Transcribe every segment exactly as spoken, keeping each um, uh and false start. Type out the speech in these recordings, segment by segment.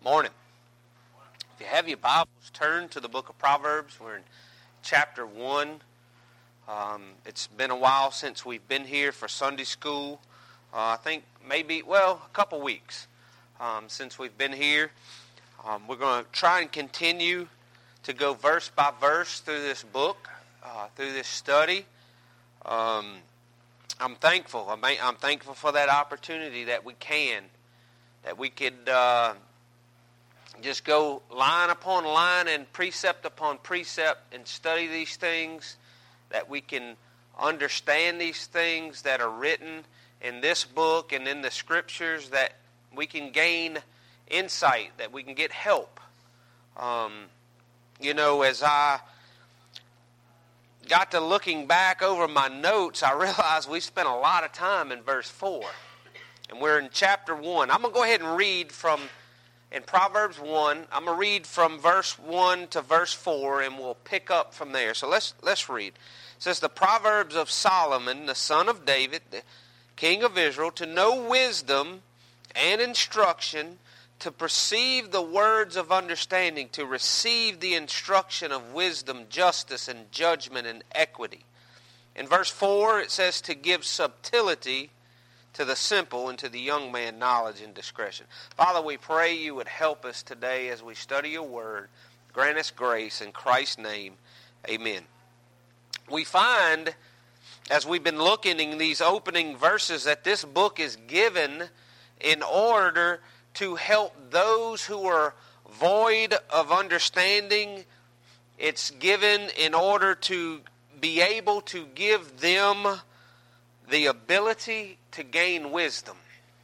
Morning. If you have your Bibles, turn to the book of Proverbs. We're in chapter one. Um, it's been a while since we've been here for Sunday school. Uh, I think maybe, well, a couple weeks um, since we've been here. Um, we're going to try and continue to go verse by verse through this book, uh, through this study. Um, I'm thankful. I'm, I'm thankful for that opportunity that we can, that we could uh, just go line upon line and precept upon precept and study these things, that we can understand these things that are written in this book and in the scriptures, that we can gain insight, that we can get help. Um, you know, as I got to looking back over my notes, I realized we spent a lot of time in verse four. And we're in chapter one. I'm going to go ahead and read from, in Proverbs one, I'm going to read from verse one to verse four, and we'll pick up from there. So let's let's read. It says, the Proverbs of Solomon, the son of David, the king of Israel, to know wisdom and instruction, to perceive the words of understanding, to receive the instruction of wisdom, justice, and judgment, and equity. In verse four, it says to give subtlety to the simple, and to the young man knowledge and discretion. Father, we pray you would help us today as we study your word. Grant us grace in Christ's name. Amen. We find, as we've been looking in these opening verses, that this book is given in order to help those who are void of understanding. It's given in order to be able to give them the ability to gain wisdom.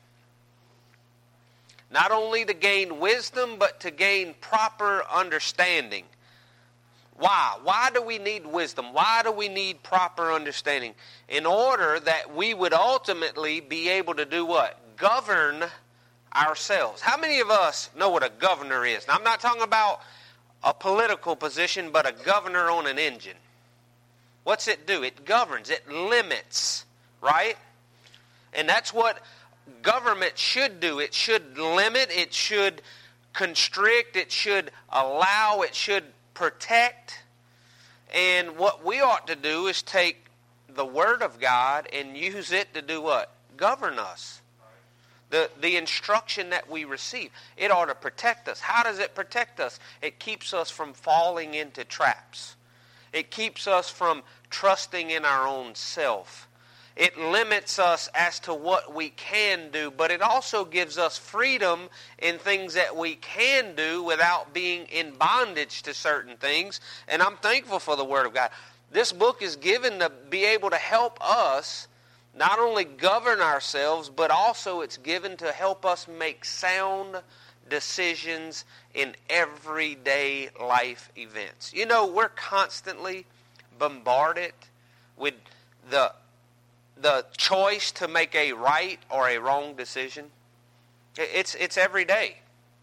Not only to gain wisdom, but to gain proper understanding. Why? Why do we need wisdom? Why do we need proper understanding? In order that we would ultimately be able to do what? Govern ourselves. How many of us know what a governor is? Now, I'm not talking about a political position, but a governor on an engine. What's it do? It governs. It limits. Right? And that's what government should do. It should limit, it should constrict, it should allow, it should protect. And what we ought to do is take the Word of God and use it to do what? Govern us. The, the instruction that we receive. It ought to protect us. How does it protect us? It keeps us from falling into traps. It keeps us from trusting in our own self. It limits us as to what we can do, but it also gives us freedom in things that we can do without being in bondage to certain things. And I'm thankful for the Word of God. This book is given to be able to help us not only govern ourselves, but also it's given to help us make sound decisions in everyday life events. You know, we're constantly bombarded with the the choice to make a right or a wrong decision. It's it's every day.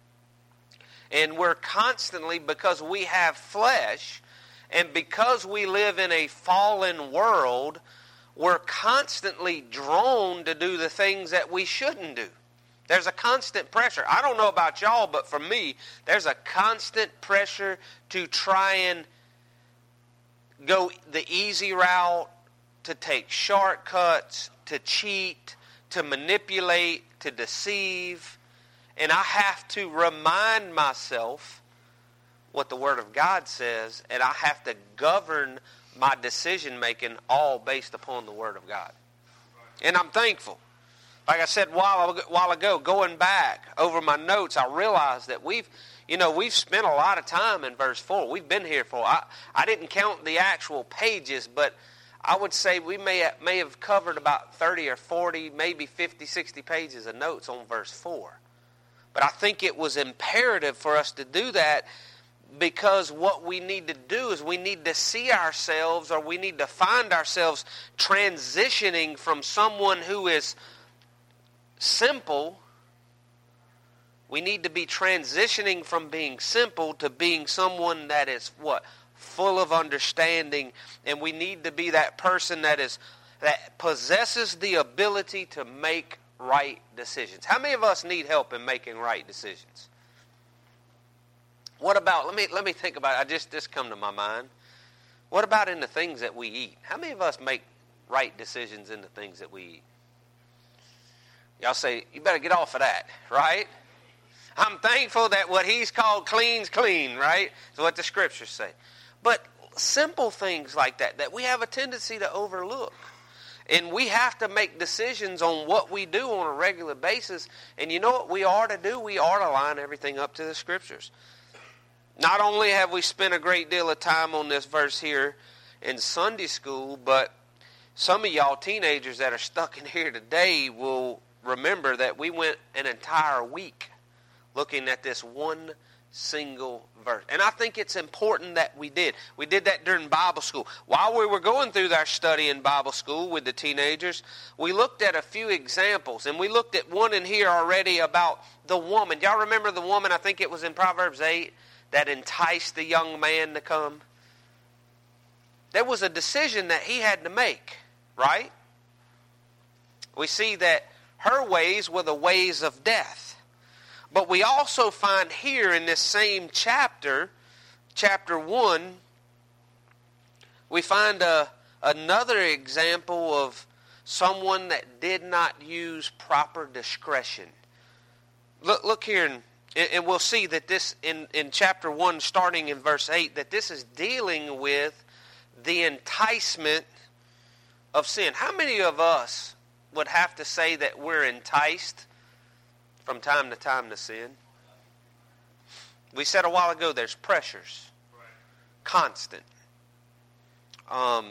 And we're constantly, because we have flesh, and because we live in a fallen world, we're constantly drawn to do the things that we shouldn't do. There's a constant pressure. I don't know about y'all, but for me, there's a constant pressure to try and go the easy route, to take shortcuts, to cheat, to manipulate, to deceive. And I have to remind myself what the Word of God says, and I have to govern my decision making all based upon the Word of God. And I'm thankful. Like I said a while, while ago, going back over my notes, I realized that we've, you know, we've spent a lot of time in verse four. We've been here for, I, I didn't count the actual pages, but I would say we may have, may have covered about thirty or forty, maybe fifty, sixty pages of notes on verse four. But I think it was imperative for us to do that, because what we need to do is we need to see ourselves, or we need to find ourselves transitioning from someone who is simple. We need to be transitioning from being simple to being someone that is what? Full of understanding. And we need to be that person that is that possesses the ability to make right decisions. How many of us need help in making right decisions? What about, let me let me think about it. I just, just come to my mind. What about in the things that we eat? How many of us make right decisions in the things that we eat? Y'all say, you better get off of that, right? I'm thankful that what he's called clean's clean, right? That's what the scriptures say. But simple things like that, that we have a tendency to overlook. And we have to make decisions on what we do on a regular basis. And you know what we are to do? We are to line everything up to the scriptures. Not only have we spent a great deal of time on this verse here in Sunday school, but some of y'all teenagers that are stuck in here today will remember that we went an entire week looking at this one single verse. And I think it's important that we did. We did that during Bible school. While we were going through our study in Bible school with the teenagers, we looked at a few examples. And we looked at one in here already about the woman. Y'all remember the woman, I think it was in Proverbs eight, that enticed the young man to come? There was a decision that he had to make, right? We see that her ways were the ways of death. But we also find here in this same chapter, chapter one, we find a, another example of someone that did not use proper discretion. Look, look here, and, and we'll see that this in, in chapter one, starting in verse eight, that this is dealing with the enticement of sin. How many of us would have to say that we're enticed from time to time to sin? We said a while ago there's pressures. Constant. Um,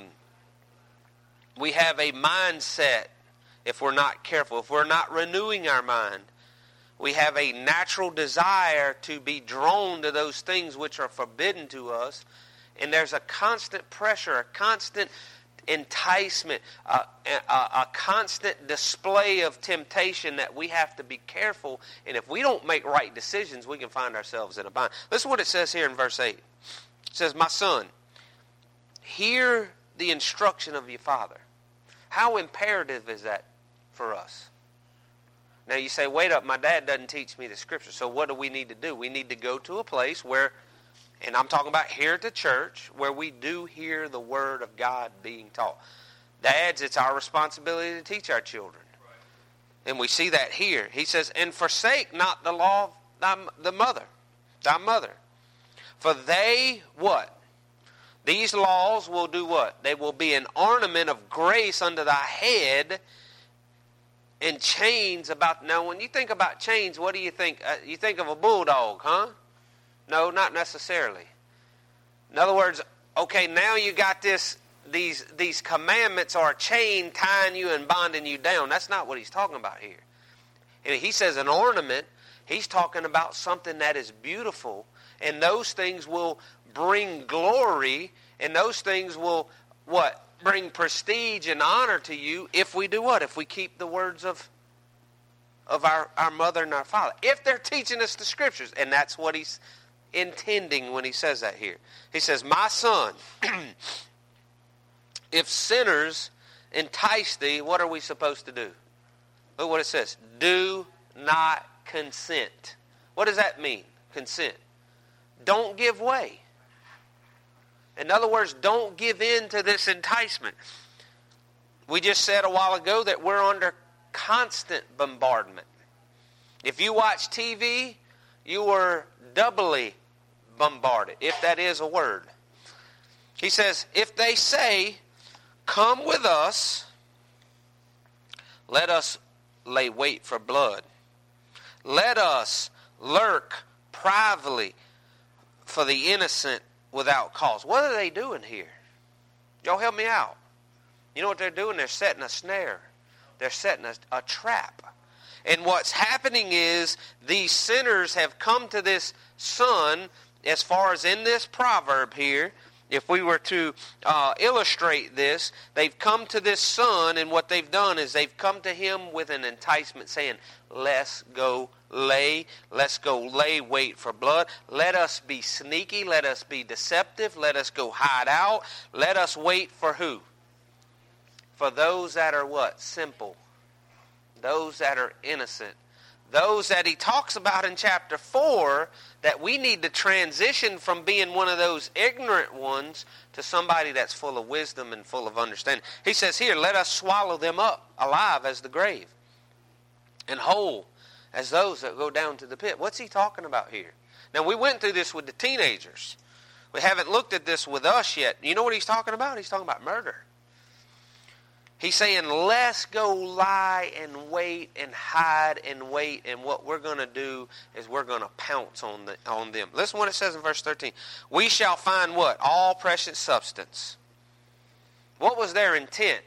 we have a mindset if we're not careful. If we're not renewing our mind, we have a natural desire to be drawn to those things which are forbidden to us. And there's a constant pressure, a constant enticement, uh, a, a constant display of temptation that we have to be careful. And if we don't make right decisions, we can find ourselves in a bind. Listen to what it says here in verse eight. It says, "My son, hear the instruction of your father." How imperative is that for us? Now you say, wait up, my dad doesn't teach me the scripture. So what do we need to do? We need to go to a place where, and I'm talking about here at the church, where we do hear the word of God being taught. Dads, it's our responsibility to teach our children. Right. And we see that here. He says, "And forsake not the law of thy, the mother, thy mother. For they," what? "These laws will do what? They will be an ornament of grace unto thy head, and chains about..." Now, when you think about chains, what do you think? Uh, you think of a bulldog, huh? No, not necessarily. In other words, okay, now you got this, these these commandments are a chain tying you and bonding you down. That's not what he's talking about here. And he says an ornament, he's talking about something that is beautiful, and those things will bring glory, and those things will, what? Bring prestige and honor to you if we do what? If we keep the words of of our, our mother and our father. If they're teaching us the scriptures, and that's what he's intending when he says that here. He says, "My son, if sinners entice thee," what are we supposed to do? Look what it says. "Do not consent." What does that mean? Consent. Don't give way. In other words, don't give in to this enticement. We just said a while ago that we're under constant bombardment. If you watch T V, you are doubly bombarded, if that is a word. He says, "If they say, 'Come with us, let us lay wait for blood. Let us lurk privately for the innocent without cause.'" What are they doing here? Y'all help me out. You know what they're doing? They're setting a snare. They're setting a, a trap. And what's happening is these sinners have come to this son, as far as in this proverb here, if we were to uh, illustrate this, they've come to this son, and what they've done is they've come to him with an enticement saying, "Let's go lay, let's go lay wait for blood. Let us be sneaky, let us be deceptive, let us go hide out. Let us wait for who? For those that are what? Simple. Those that are innocent. those that he talks about in chapter four, that we need to transition from being one of those ignorant ones to somebody that's full of wisdom and full of understanding. He says here, let us swallow them up alive as the grave and whole as those that go down to the pit. What's he talking about here? Now, we went through this with the teenagers. We haven't looked at this with us yet. You know what he's talking about? He's talking about murder. He's saying, let's go lie and wait and hide and wait, and what we're going to do is we're going to pounce on the, on them. Listen to what it says in verse thirteen. We shall find what? All precious substance. What was their intent?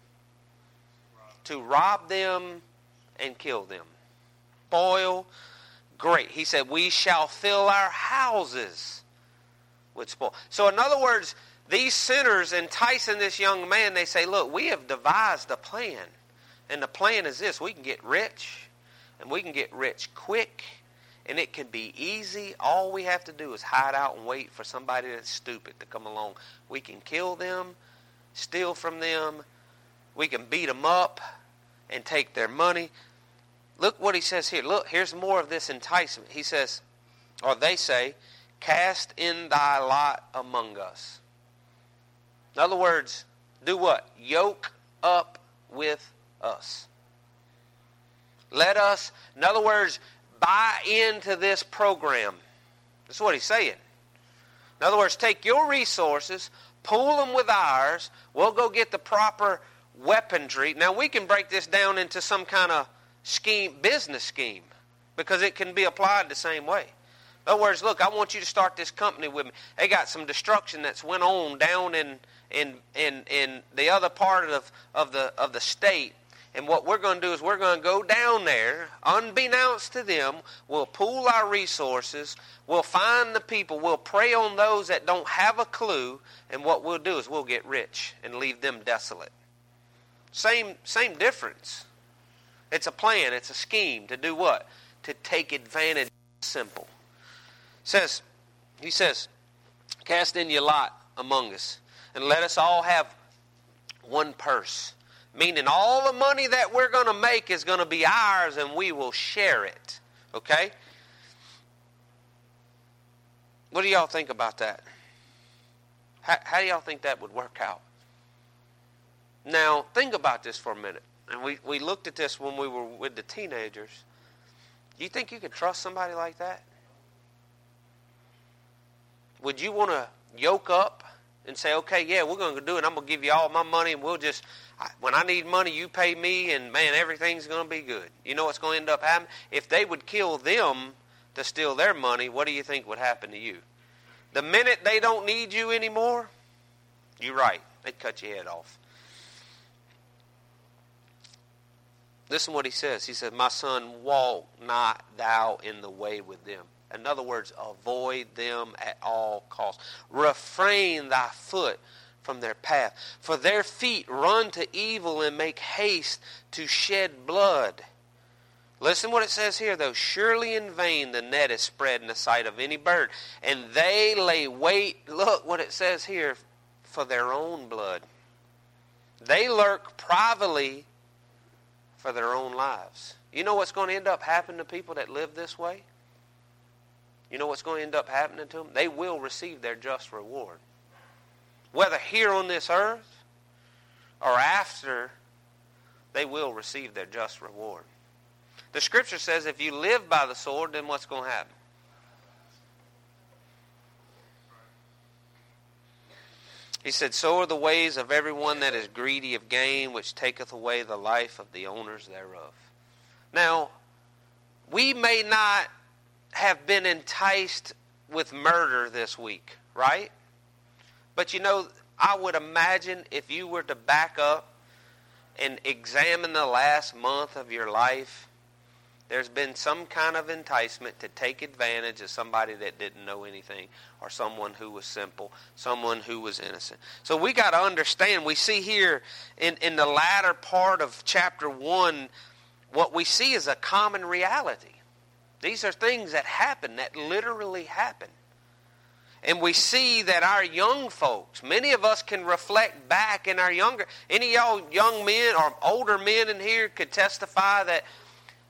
To rob them and kill them. Spoil. Great. He said, we shall fill our houses with spoil. So in other words, these sinners enticing this young man, they say, look, we have devised a plan. And the plan is this. We can get rich, and we can get rich quick, and it can be easy. All we have to do is hide out and wait for somebody that's stupid to come along. We can kill them, steal from them. We can beat them up and take their money. Look what he says here. Look, here's more of this enticement. He says, or they say, cast in thy lot among us. In other words, do what? Yoke up with us. Let us, in other words, buy into this program. That's what he's saying. In other words, take your resources, pool them with ours. We'll go get the proper weaponry. Now, we can break this down into some kind of scheme, business scheme, because it can be applied the same way. In other words, look, I want you to start this company with me. They got some destruction that's went on down in in in, in the other part of, of the of the state. And what we're going to do is we're going to go down there, unbeknownst to them. We'll pool our resources. We'll find the people. We'll prey on those that don't have a clue. And what we'll do is we'll get rich and leave them desolate. Same same difference. It's a plan. It's a scheme to do what? To take advantage of the simple. Says, he says, cast in your lot among us, and let us all have one purse. Meaning all the money that we're going to make is going to be ours, and we will share it. Okay? What do y'all think about that? How, how do y'all think that would work out? Now, think about this for a minute. And we, we looked at this when we were with the teenagers. Do you think you could trust somebody like that? Would you want to yoke up and say, okay, yeah, we're going to do it. I'm going to give you all my money, and we'll just, when I need money, you pay me, and man, everything's going to be good. You know what's going to end up happening? If they would kill them to steal their money, what do you think would happen to you? The minute they don't need you anymore, you're right, they'd cut your head off. Listen what he says. He said, my son, walk not thou in the way with them. In other words, avoid them at all costs. Refrain thy foot from their path. For their feet run to evil and make haste to shed blood. Listen what it says here, though. Surely in vain the net is spread in the sight of any bird. And they lay wait, look what it says here, for their own blood. They lurk privately for their own lives. You know what's going to end up happening to people that live this way? You know what's going to end up happening to them? They will receive their just reward. Whether here on this earth or after, they will receive their just reward. The scripture says if you live by the sword, then what's going to happen? He said, so are the ways of everyone that is greedy of gain, which taketh away the life of the owners thereof. Now, we may not have been enticed with murder this week, right? But you know, I would imagine if you were to back up and examine the last month of your life, there's been some kind of enticement to take advantage of somebody that didn't know anything, or someone who was simple, someone who was innocent. So we got to understand, we see here in, in the latter part of chapter one, what we see is a common reality. These are things that happen, that literally happen. And we see that our young folks, many of us can reflect back in our younger, any of y'all young men or older men in here could testify that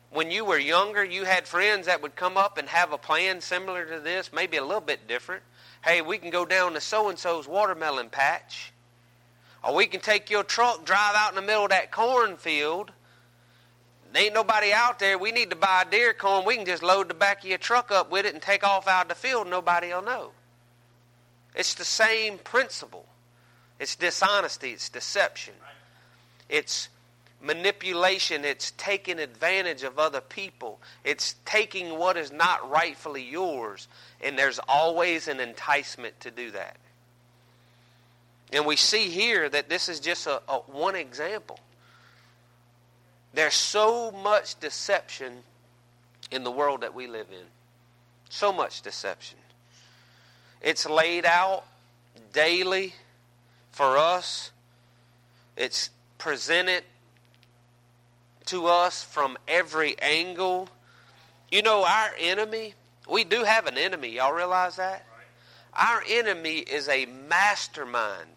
when you were younger, you had friends that would come up and have a plan similar to this, maybe a little bit different. Hey, we can go down to so-and-so's watermelon patch. Or we can take your truck, drive out in the middle of that cornfield. There ain't nobody out there. We need to buy deer corn. We can just load the back of your truck up with it and take off out of the field. Nobody will know. It's the same principle. It's dishonesty. It's deception. It's manipulation. It's taking advantage of other people. It's taking what is not rightfully yours. And there's always an enticement to do that. And we see here that this is just a, a one example. There's so much deception in the world that we live in. So much deception. It's laid out daily for us. It's presented to us from every angle. You know, our enemy, we do have an enemy. Y'all realize that? Our enemy is a mastermind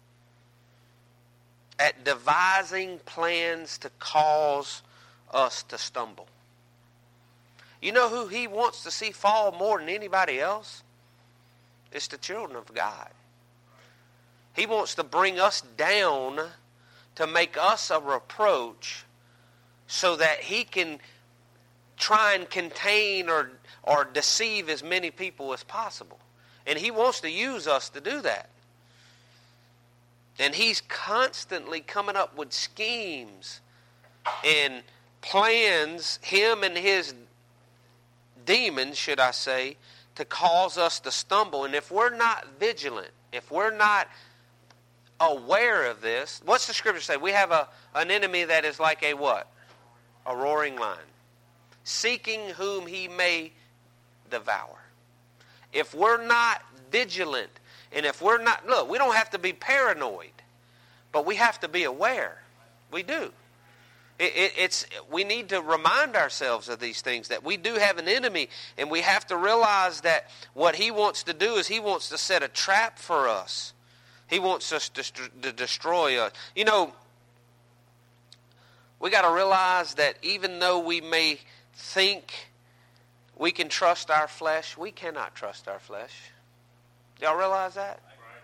at devising plans to cause us to stumble. You know who he wants to see fall more than anybody else? It's the children of God. He wants to bring us down to make us a reproach so that he can try and contain or, or deceive as many people as possible. And he wants to use us to do that. And he's constantly coming up with schemes and plans, him and his demons, should I say, to cause us to stumble. And if we're not vigilant, if we're not aware of this, what's the scripture say? We have a, an enemy that is like a what? A roaring lion, seeking whom he may devour. If we're not vigilant, and if we're not, look, we don't have to be paranoid, but we have to be aware. We do. It, it, it's we need to remind ourselves of these things, that we do have an enemy, and we have to realize that what he wants to do is he wants to set a trap for us. He wants us to, to destroy us. You know, we got to realize that even though we may think we can trust our flesh, we cannot trust our flesh. Y'all realize that?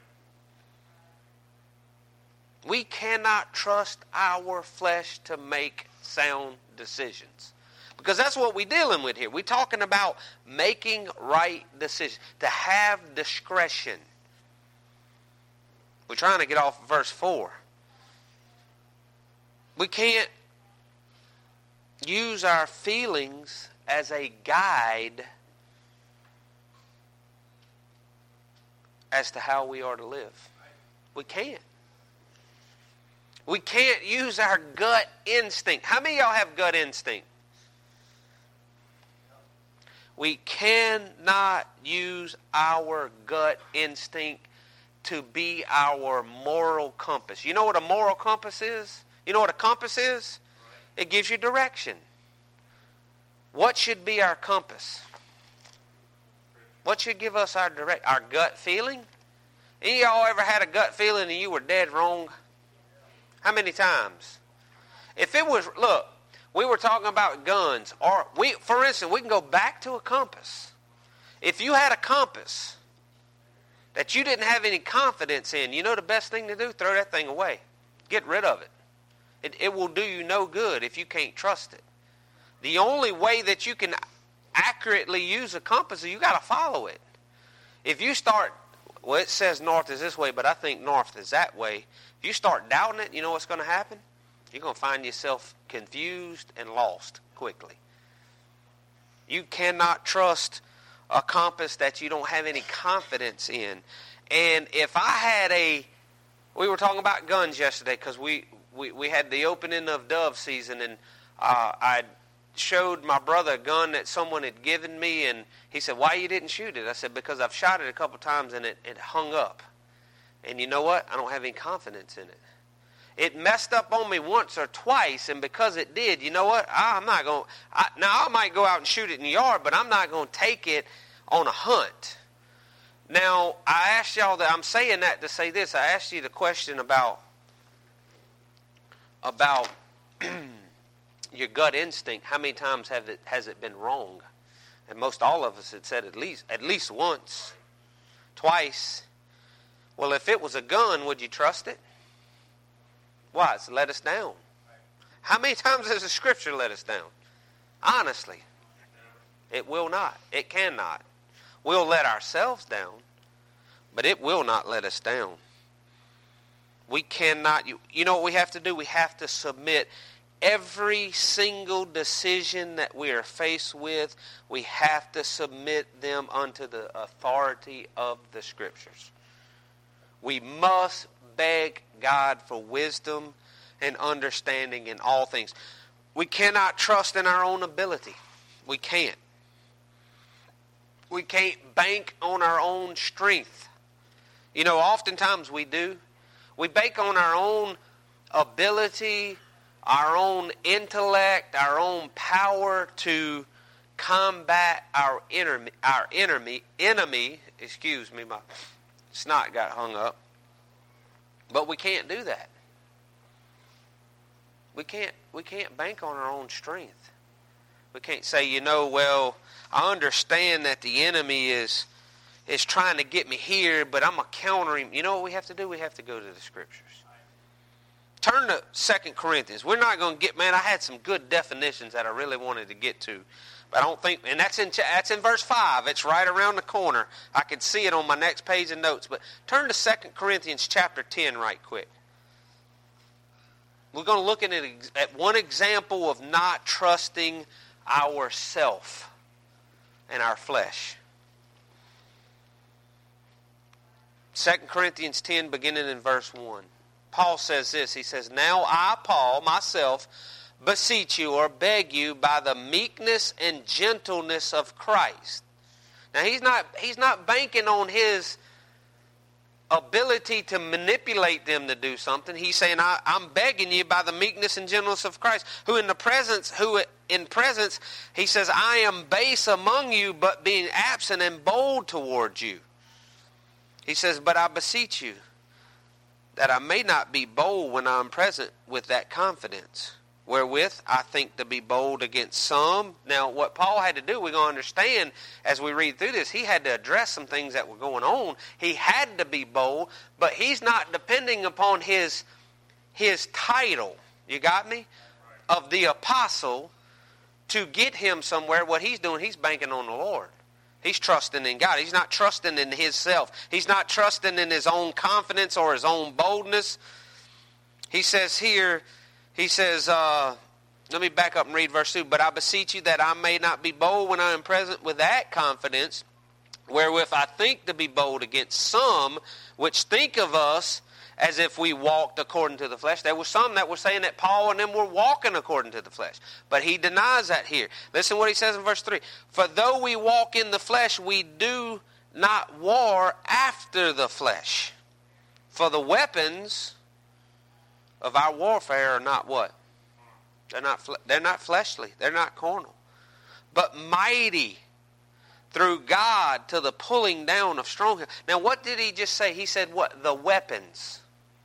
We cannot trust our flesh to make sound decisions. Because that's what we're dealing with here. We're talking about making right decisions, to have discretion. We're trying to get off of verse four. We can't use our feelings as a guide as to how we are to live. We can't. We can't use our gut instinct. How many of y'all have gut instinct? We cannot use our gut instinct to be our moral compass. You know what a moral compass is? You know what a compass is? It gives you direction. What should be our compass? What should give us our direct, our gut feeling? Any of y'all ever had a gut feeling and you were dead wrong? How many times? If it was, look, we were talking about guns, or we, for instance, we can go back to a compass. If you had a compass that you didn't have any confidence in, you know the best thing to do? Throw that thing away. Get rid of it. It, it will do you no good if you can't trust it. The only way that you can accurately use a compass is you got to follow it. If you start, well, it says north is this way, but I think north is that way. If you start doubting it, you know what's going to happen? You're going to find yourself confused and lost quickly. You cannot trust a compass that you don't have any confidence in. And if I had a, we were talking about guns yesterday because we, we, we had the opening of dove season, and uh, I showed my brother a gun that someone had given me, and he said, why you didn't shoot it? I said, because I've shot it a couple times and it, it hung up. And you know what? I don't have any confidence in it. It messed up on me once or twice, and because it did, you know what? I, I'm not going to, now I might go out and shoot it in the yard, but I'm not going to take it on a hunt. Now, I asked y'all that, I'm saying that to say this. I asked you the question about, about your gut instinct, how many times have it, has it been wrong? And most all of us had said at least, at least once, twice. Well, if it was a gun, would you trust it? Why? It's let us down. How many times has the Scripture let us down? Honestly, it will not. It cannot. We'll let ourselves down, but it will not let us down. We cannot, you, you know what we have to do? We have to submit every single decision that we are faced with. We have to submit them unto the authority of the Scriptures. We must beg God for wisdom and understanding in all things. We cannot trust in our own ability. We can't. We can't bank on our own strength. You know, oftentimes we do. We bank on our own ability, our own intellect, our own power to combat our enemy. Our enemy, enemy. Excuse me, my snot got hung up. But we can't do that. We can't. We can't bank on our own strength. We can't say, you know, well, I understand that the enemy is is trying to get me here, but I'm going to counter him. You know what we have to do? We have to go to the Scriptures. Turn to Second Corinthians. We're not going to get, man, I had some good definitions that I really wanted to get to. But I don't think, and that's in that's in verse five. It's right around the corner. I could see it on my next page of notes. But turn to Second Corinthians chapter ten right quick. We're going to look at, it, at one example of not trusting ourself and our flesh. Second Corinthians ten, beginning in verse one. Paul says this. He says, "Now I, Paul, myself, beseech you or beg you by the meekness and gentleness of Christ." Now he's not he's not banking on his ability to manipulate them to do something. He's saying, I, I'm begging you by the meekness and gentleness of Christ, who in the presence, who in presence, he says, "I am base among you, but being absent and bold towards you." He says, "But I beseech you, that I may not be bold when I am present with that confidence, wherewith I think to be bold against some." Now, what Paul had to do, we're going to understand as we read through this, he had to address some things that were going on. He had to be bold, but he's not depending upon his, his title, you got me, of the apostle to get him somewhere. What he's doing, he's banking on the Lord. He's trusting in God. He's not trusting in himself. He's not trusting in his own confidence or his own boldness. He says here, he says, uh, let me back up and read verse two. "But I beseech you that I may not be bold when I am present with that confidence, wherewith I think to be bold against some which think of us as if we walked according to the flesh." There were some that were saying that Paul and them were walking according to the flesh. But he denies that here. Listen what he says in verse three. "For though we walk in the flesh, we do not war after the flesh. For the weapons of our warfare are not" what? They're not, they're not fleshly. They're not carnal. "But mighty through God to the pulling down of strongholds." Now what did he just say? He said what? The weapons.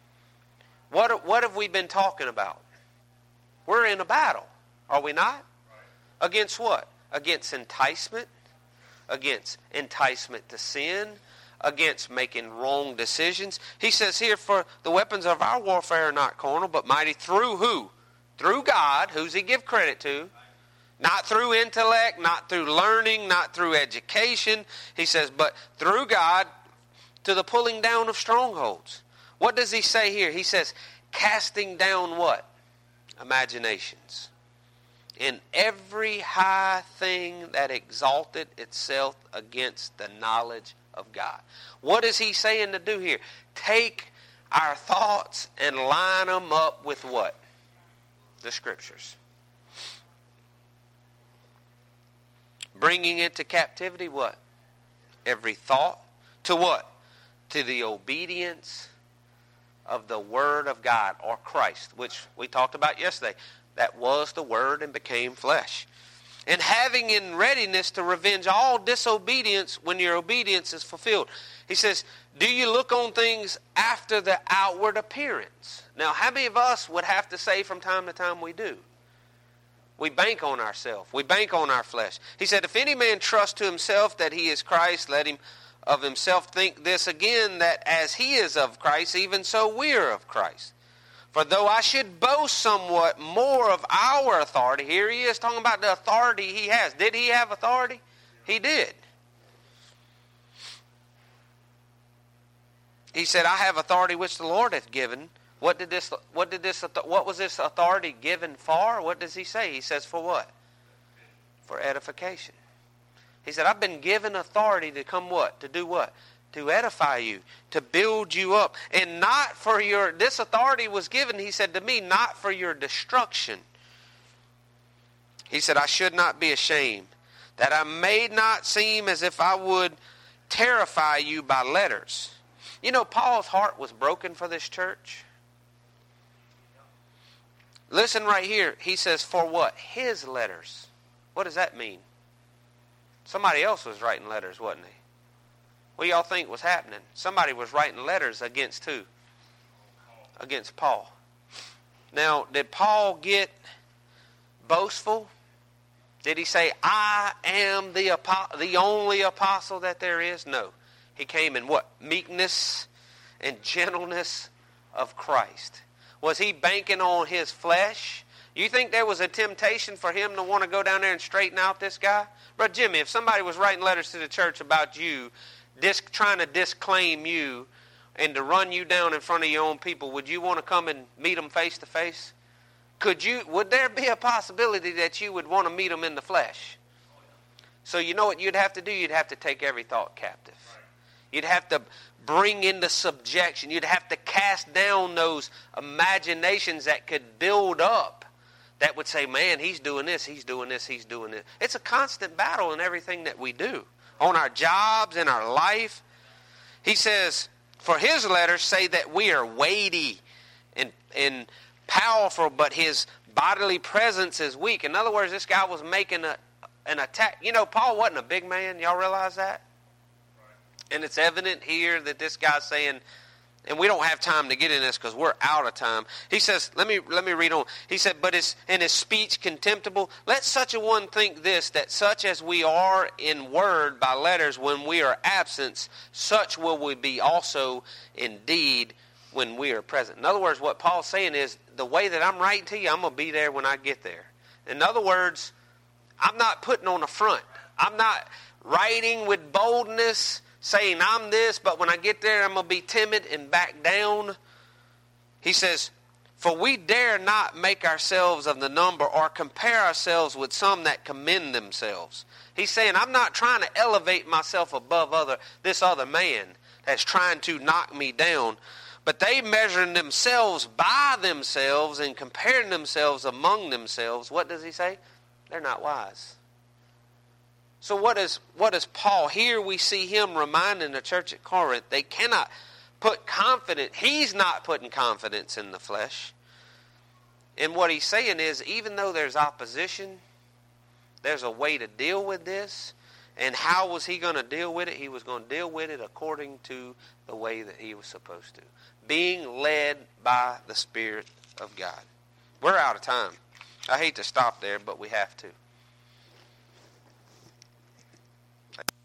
What, what have we been talking about? We're in a battle, are we not? Against what? Against enticement, against enticement to sin, against making wrong decisions. He says here, "For the weapons of our warfare are not carnal, but mighty through" who? Through God. Who's he give credit to? Not through intellect, not through learning, not through education. He says, but through God to the pulling down of strongholds. What does he say here? He says, casting down what? Imaginations. In every high thing that exalted itself against the knowledge of God. What is he saying to do here? Take our thoughts and line them up with what? The Scriptures. Bringing into captivity what? Every thought. To what? To the obedience of the Word of God, or Christ, which we talked about yesterday. That was the Word and became flesh. And having in readiness to revenge all disobedience when your obedience is fulfilled. He says, do you look on things after the outward appearance? Now, how many of us would have to say from time to time we do? We bank on ourselves. We bank on our flesh. He said, if any man trust to himself that he is Christ, let him of himself think this again, that as he is of Christ, even so we are of Christ. For though I should boast somewhat more of our authority, here he is talking about the authority he has. Did he have authority? He did. He said, I have authority which the Lord hath given. What did this, what did this, what was this authority given for? What does he say? He says, for what? For edification. He said, I've been given authority to come what? To do what? To edify you, to build you up. And not for your, this authority was given, he said to me, not for your destruction. He said, I should not be ashamed, that I may not seem as if I would terrify you by letters. You know, Paul's heart was broken for this church. Listen right here. He says, for what? His letters. What does that mean? Somebody else was writing letters, wasn't he? What do y'all think was happening? Somebody was writing letters against who? Against Paul. Now, did Paul get boastful? Did he say, I am the, the only apostle that there is? No. He came in what? Meekness and gentleness of Christ. Was he banking on his flesh? You think there was a temptation for him to want to go down there and straighten out this guy? Brother Jimmy, if somebody was writing letters to the church about you, disc, trying to disclaim you and to run you down in front of your own people, would you want to come and meet them face to face? Could you? Would there be a possibility that you would want to meet them in the flesh? So you know what you'd have to do? You'd have to take every thought captive. You'd have to bring into subjection. You'd have to cast down those imaginations that could build up that would say, man, he's doing this, he's doing this, he's doing this. It's a constant battle in everything that we do. On our jobs, in our life. He says, for his letters say that we are weighty and, and powerful, but his bodily presence is weak. In other words, this guy was making a, an attack. You know, Paul wasn't a big man. Y'all realize that? And it's evident here that this guy's saying, and we don't have time to get in this because we're out of time. He says, let me let me read on. He said, but is in his speech contemptible? Let such a one think this, that such as we are in word by letters when we are absent, such will we be also in deed when we are present. In other words, what Paul's saying is, the way that I'm writing to you, I'm going to be there when I get there. In other words, I'm not putting on a front. I'm not writing with boldness, saying I'm this, but when I get there I'm going to be timid and back down. He says, for we dare not make ourselves of the number or compare ourselves with some that commend themselves. He's saying, I'm not trying to elevate myself above other this other man that's trying to knock me down. But they measuring themselves by themselves and comparing themselves among themselves. What does he say? They're not wise. So what is what is Paul? Here we see him reminding the church at Corinth, they cannot put confidence, he's not putting confidence in the flesh. And what he's saying is, even though there's opposition, there's a way to deal with this. And how was he going to deal with it? He was going to deal with it according to the way that he was supposed to. Being led by the Spirit of God. We're out of time. I hate to stop there, but we have to.